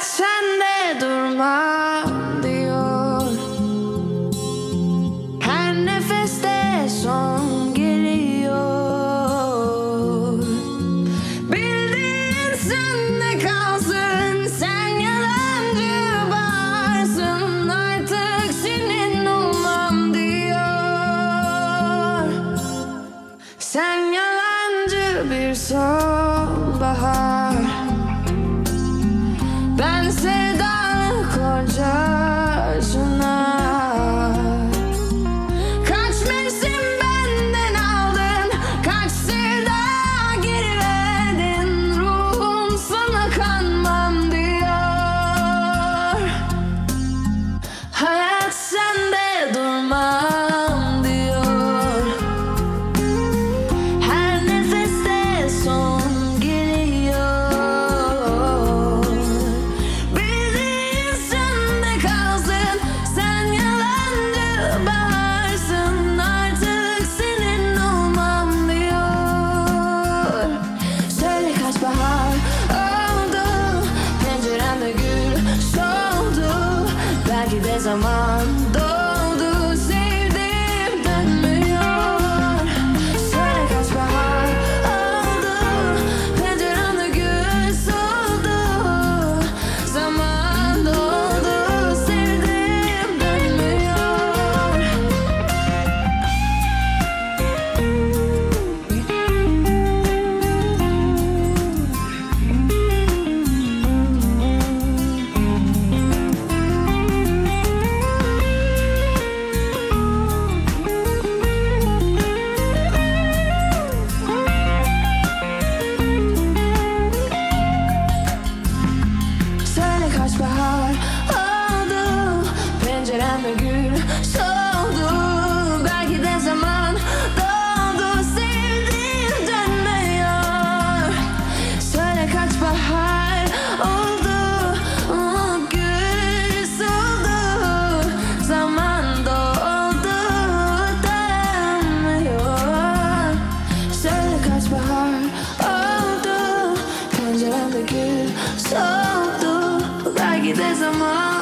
sende durma diyor. Her nefeste son geliyor. Bildiğin sende kalsın, sen yalancı varsın, artık senin olmam diyor. Sen yalancı bir sonbahar, ben sevdalı kocacına. Kaç mevsim benden aldın, kaç sevda geri verdin, ruhum sana kanmam diyor. Hayat sende durmam diyor. Her nefeste son geliyor. Bildiğin sende kalsın, sen yalancı baharsın, artık senin olmam diyor. Söyle kaç bahar oldu, penceremde gül soldu, belki de zaman doldu, sevdim dönmüyor. Söyle kaç bahar oldu, penceremde gül soldu, zaman doldu, sevdim dönmüyor. Söyle kaç bahar oldu, penceremde gül soldu, belki de zaman doldu, sevdiğim dönmüyor. Söyle kaç bahar oldu, gül soldu, zaman doldu, dönmüyor. Söyle kaç bahar oldu, penceremde gül soldu, belki de zaman